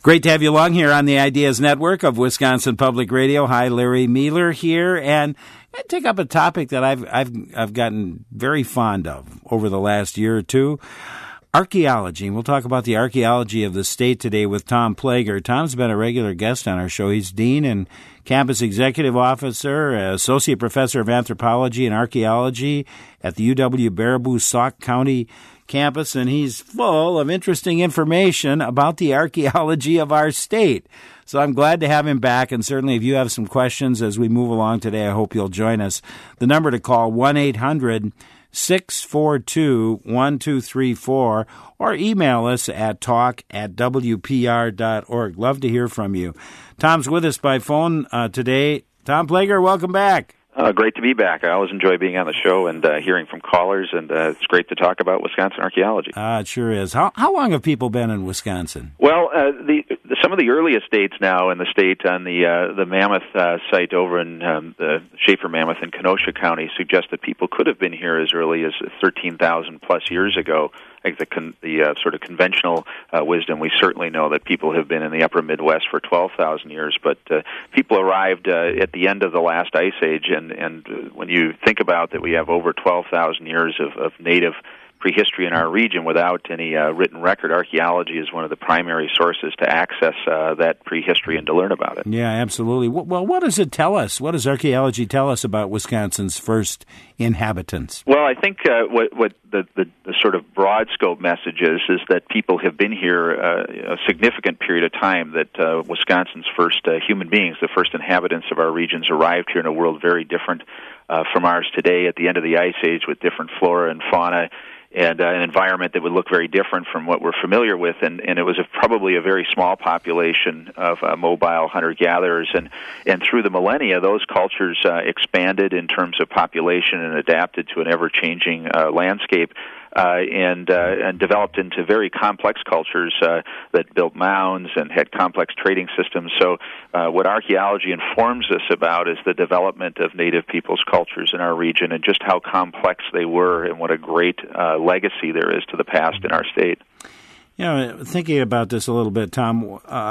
Great to have you along here on the Ideas Network of Wisconsin Public Radio. Hi, Larry Mueller here, and I take up a topic that I've gotten very fond of over the last year or two. Archaeology, and we'll talk about the archaeology of the state today with Tom Plager. Tom's been a regular guest on our show. He's Dean and Campus Executive Officer, Associate Professor of Anthropology and Archaeology at the UW-Baraboo Sauk County campus, and he's full of interesting information about the archaeology of our state. So I'm glad to have him back, and certainly if you have some questions as we move along today, I hope you'll join us. The number to call, 1-800-642-1234, or email us at talk@wpr.org. Love to hear from you. Tom's with us by phone today. Tom Plager, welcome back. Great to be back. I always enjoy being on the show and hearing from callers, and it's great to talk about Wisconsin archaeology. It sure is. How long have people been in Wisconsin? Well, some of the earliest dates now in the state on the Mammoth site over in the Schaefer Mammoth in Kenosha County suggest that people could have been here as early as 13,000 plus years ago. I think the sort of conventional wisdom, we certainly know that people have been in the upper Midwest for 12,000 years, but people arrived at the end of the last ice age, and when you think about that we have over 12,000 years of native prehistory in our region without any written record, archaeology is one of the primary sources to access that prehistory and to learn about it. Yeah, absolutely. Well, what does it tell us? What does archaeology tell us about Wisconsin's first inhabitants? Well, I think what the sort of broad scope message is that people have been here a significant period of time, that Wisconsin's first human beings, the first inhabitants of our regions, arrived here in a world very different from ours today at the end of the Ice Age, with different flora and fauna, and an environment that would look very different from what we're familiar with, and it was probably a very small population of mobile hunter-gatherers, and through the millennia, those cultures expanded in terms of population and adapted to an ever-changing landscape, and developed into very complex cultures that built mounds and had complex trading systems. So what archaeology informs us about is the development of native peoples' cultures in our region and just how complex they were, and what a great legacy there is to the past in our state. You know, thinking about this a little bit, Tom,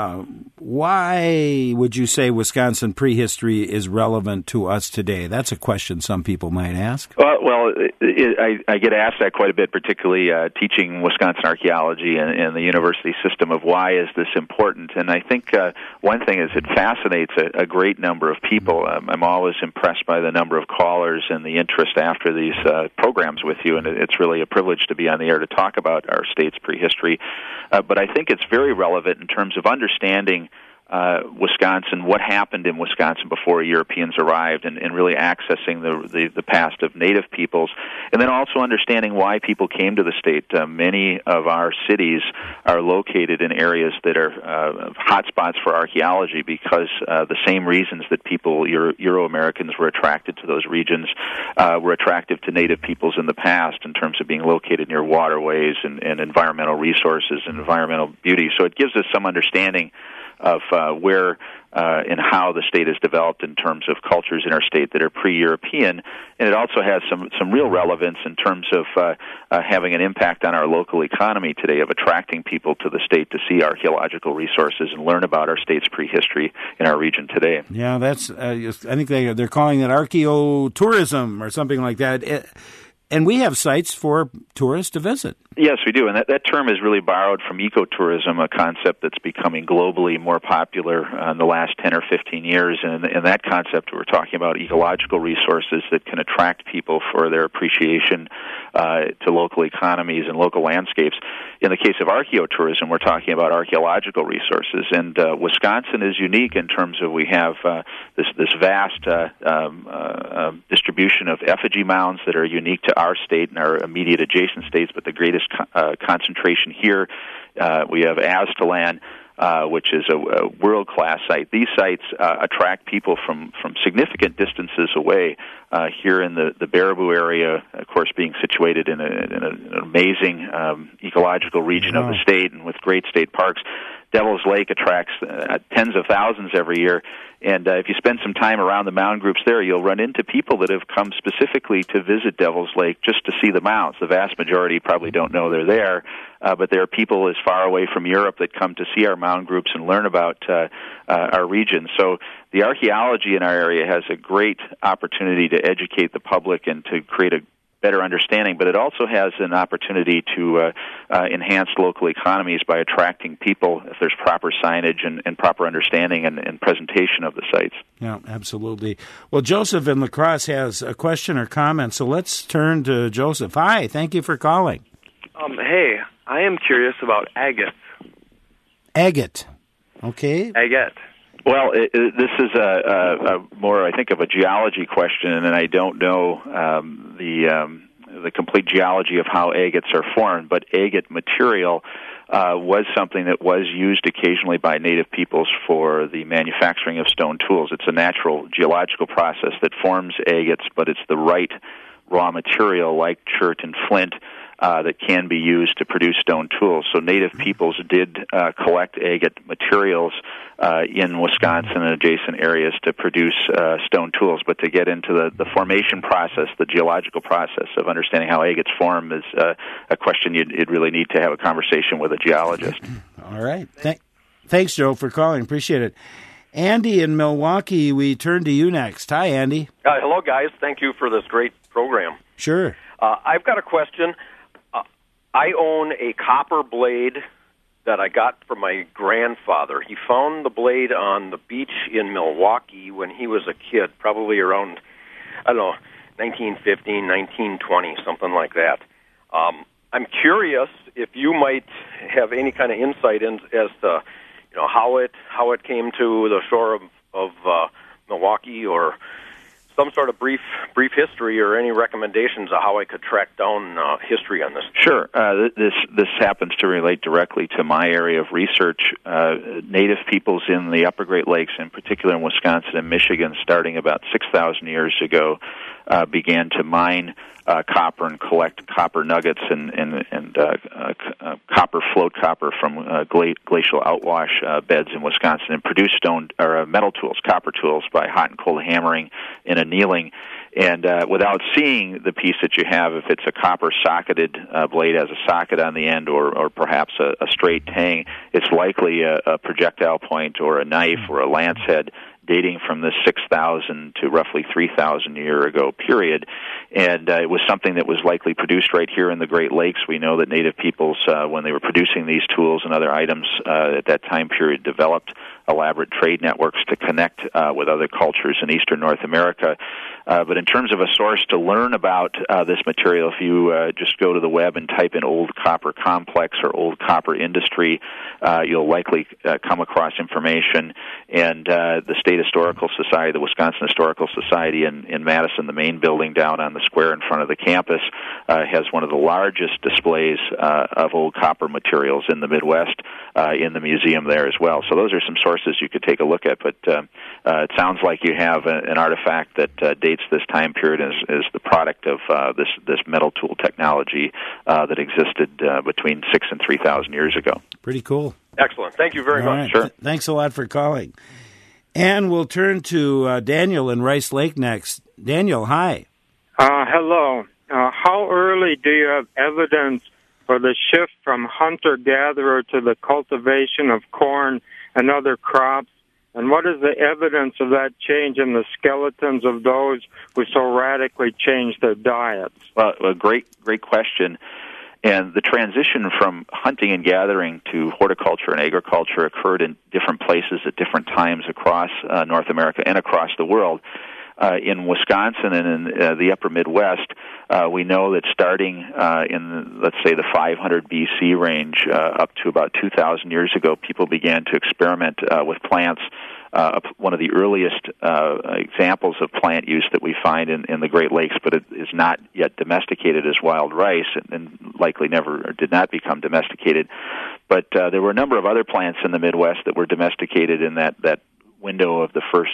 why would you say Wisconsin prehistory is relevant to us today? That's a question some people might ask. Well, I get asked that quite a bit, particularly teaching Wisconsin archaeology and the university system, of why is this important. And I think one thing is it fascinates a great number of people. I'm always impressed by the number of callers and the interest after these programs with you, and it's really a privilege to be on the air to talk about our state's prehistory. But I think it's very relevant in terms of understanding Wisconsin, what happened in Wisconsin before Europeans arrived, and really accessing the past of native peoples, and then also understanding why people came to the state. Many of our cities are located in areas that are hotspots for archaeology because the same reasons that people, Euro-Americans, were attracted to those regions were attractive to native peoples in the past, in terms of being located near waterways and environmental resources and environmental beauty. So it gives us some understanding of where and how the state has developed in terms of cultures in our state that are pre-European, and it also has some real relevance in terms of having an impact on our local economy today, of attracting people to the state to see archaeological resources and learn about our state's prehistory in our region today. Yeah, that's I think they're calling it archaeotourism or something like that. And we have sites for tourists to visit. Yes, we do, and that term is really borrowed from ecotourism, a concept that's becoming globally more popular in the last 10 or 15 years. And in that concept, we're talking about ecological resources that can attract people for their appreciation to local economies and local landscapes. In the case of archaeotourism, we're talking about archaeological resources, and Wisconsin is unique in terms of we have this vast distribution of effigy mounds that are unique to our state and our immediate adjacent states, but the greatest concentration here. We have Aztalan, which is a world-class site. These sites attract people from significant distances away. Here in the Baraboo area, of course, being situated in an amazing ecological region of the state and with great state parks, Devil's Lake attracts tens of thousands every year. And if you spend some time around the mound groups there, you'll run into people that have come specifically to visit Devil's Lake just to see the mounds. The vast majority probably don't know they're there, but there are people as far away from Europe that come to see our mound groups and learn about our region. So the archaeology in our area has a great opportunity to educate the public and to create a better understanding, but it also has an opportunity to enhance local economies by attracting people if there's proper signage and proper understanding and presentation of the sites. Yeah, absolutely. Well, Joseph in La Crosse has a question or comment, so let's turn to Joseph. Hi, thank you for calling. Hey, I am curious about agate. Agate. Okay. Agate. Well, this is a more, I think, of a geology question, and I don't know the complete geology of how agates are formed. But agate material was something that was used occasionally by native peoples for the manufacturing of stone tools. It's a natural geological process that forms agates, but it's the right raw material, like chert and flint, that can be used to produce stone tools. So native peoples did collect agate materials in Wisconsin and adjacent areas to produce stone tools. But to get into the formation process, the geological process of understanding how agates form is a question you'd really need to have a conversation with a geologist. All right. Thanks, Joe, for calling. Appreciate it. Andy in Milwaukee, we turn to you next. Hi, Andy. Hello, guys. Thank you for this great program. Sure. I've got a question. I own a copper blade that I got from my grandfather. He found the blade on the beach in Milwaukee when he was a kid, probably around, 1915, 1920, something like that. I'm curious if you might have any kind of insight as to how it came to the shore of Milwaukee, or some sort of brief history, or any recommendations of how I could track down history on this. Sure. This happens to relate directly to my area of research. Native peoples in the Upper Great Lakes, in particular in Wisconsin and Michigan, starting about 6,000 years ago, began to mine copper and collect copper nuggets and copper, float copper from glacial outwash beds in Wisconsin, and produce stone or metal tools, copper tools, by hot and cold hammering and annealing. And without seeing the piece that you have, if it's a copper socketed blade has a socket on the end, or perhaps a straight tang, it's likely a projectile point or a knife or a lance head dating from the 6,000 to roughly 3,000 year ago period. And it was something that was likely produced right here in the Great Lakes. We know that native peoples, when they were producing these tools and other items at that time period, developed elaborate trade networks to connect with other cultures in eastern North America. But in terms of a source to learn about this material, if you just go to the web and type in Old Copper Complex or Old Copper Industry, you'll likely come across information. And the State Historical Society, the Wisconsin Historical Society in Madison, the main building down on the square in front of the campus, has one of the largest displays of old copper materials in the Midwest in the museum there as well. So those are some sources you could take a look at. But it sounds like you have an artifact that dates this time period as the product of this metal tool technology that existed between 6,000 and 3,000 years ago. Pretty cool. Excellent. Thank you very much. Right. Sure. Thanks a lot for calling. And we'll turn to Daniel in Rice Lake next. Daniel, hi. Hello. How early do you have evidence for the shift from hunter-gatherer to the cultivation of corn and other crops? And what is the evidence of that change in the skeletons of those who so radically changed their diets? Well, a great question. And the transition from hunting and gathering to horticulture and agriculture occurred in different places at different times across North America and across the world. In Wisconsin and in the upper Midwest, we know that starting in, let's say, the 500 BC range up to about 2,000 years ago, people began to experiment with plants. One of the earliest examples of plant use that we find in the Great Lakes, but it is not yet domesticated as wild rice, and likely never or did not become domesticated. But there were a number of other plants in the Midwest that were domesticated in that window of the first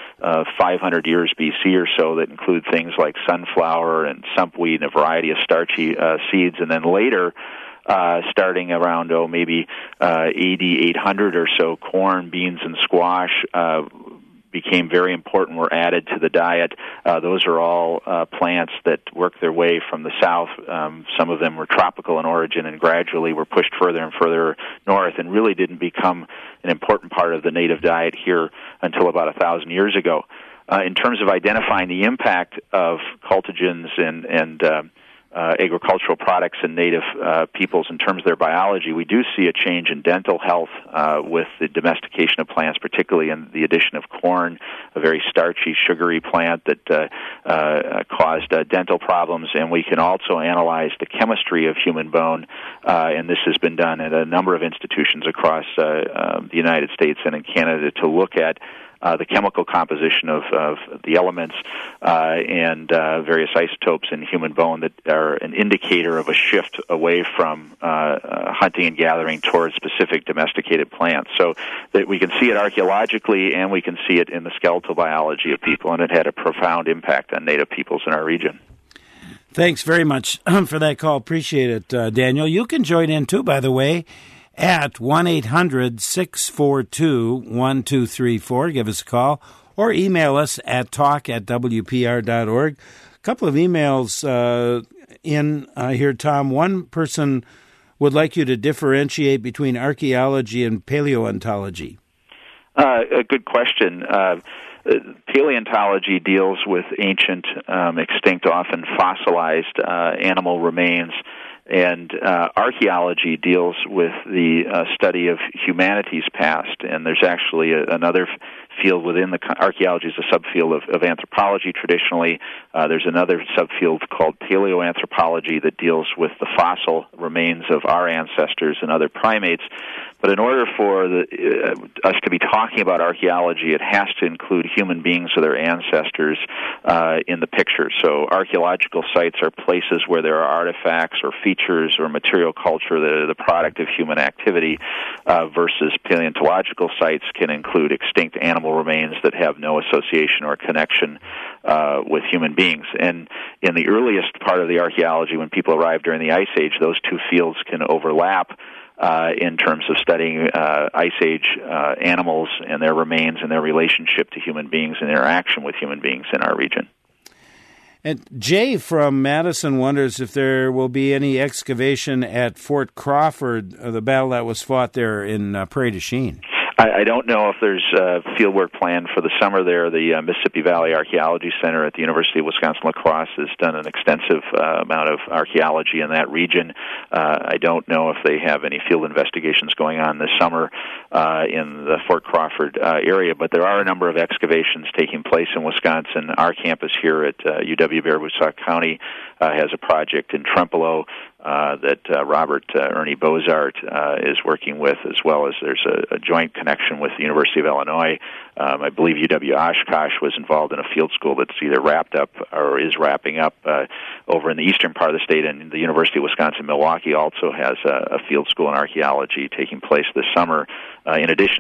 500 years BC or so, that include things like sunflower and sumpweed and a variety of starchy seeds. And then later, starting around maybe AD 800 or so. Corn, beans, and squash became very important, were added to the diet. Those are all plants that work their way from the south. Some of them were tropical in origin and gradually were pushed further and further north and really didn't become an important part of the native diet here until about 1,000 years ago. In terms of identifying the impact of cultigens and agricultural products and native peoples in terms of their biology, we do see a change in dental health with the domestication of plants, particularly in the addition of corn, a very starchy, sugary plant that caused dental problems. And we can also analyze the chemistry of human bone, and this has been done at a number of institutions across the United States and in Canada to look at the chemical composition of the elements and various isotopes in human bone that are an indicator of a shift away from hunting and gathering towards specific domesticated plants. So that we can see it archaeologically and we can see it in the skeletal biology of people, and it had a profound impact on native peoples in our region. Thanks very much for that call. Appreciate it, Daniel. You can join in, too, by the way, at 1-800-642-1234. Give us a call or email us at talk@wpr.org. A couple of emails in here, Tom. One person would like you to differentiate between archaeology and paleontology. A good question. Paleontology deals with ancient, extinct, often fossilized animal remains, and archaeology deals with the study of humanity's past. And there's actually another field within the archaeology is a subfield of anthropology traditionally. There's another subfield called paleoanthropology that deals with the fossil remains of our ancestors and other primates. But in order for us to be talking about archaeology, it has to include human beings or their ancestors in the picture. So archaeological sites are places where there are artifacts or features or material culture that are the product of human activity, versus paleontological sites can include extinct animal remains that have no association or connection with human beings. And in the earliest part of the archaeology, when people arrived during the Ice Age, those two fields can overlap in terms of studying Ice Age animals and their remains and their relationship to human beings and interaction with human beings in our region. And Jay from Madison wonders if there will be any excavation at Fort Crawford, the battle that was fought there in Prairie du Chien. I don't know if there's field work planned for the summer there. The Mississippi Valley Archaeology Center at the University of Wisconsin-La Crosse has done an extensive amount of archaeology in that region. I don't know if they have any field investigations going on this summer in the Fort Crawford area, but there are a number of excavations taking place in Wisconsin. Our campus here at UW-Baraboo County has a project in Trempealeau that Robert Ernie Bozart is working with, as well as there's a joint connection with the University of Illinois. I believe UW-Oshkosh was involved in a field school that's either wrapped up or is wrapping up over in the eastern part of the state, and the University of Wisconsin-Milwaukee also has a field school in archaeology taking place this summer. In addition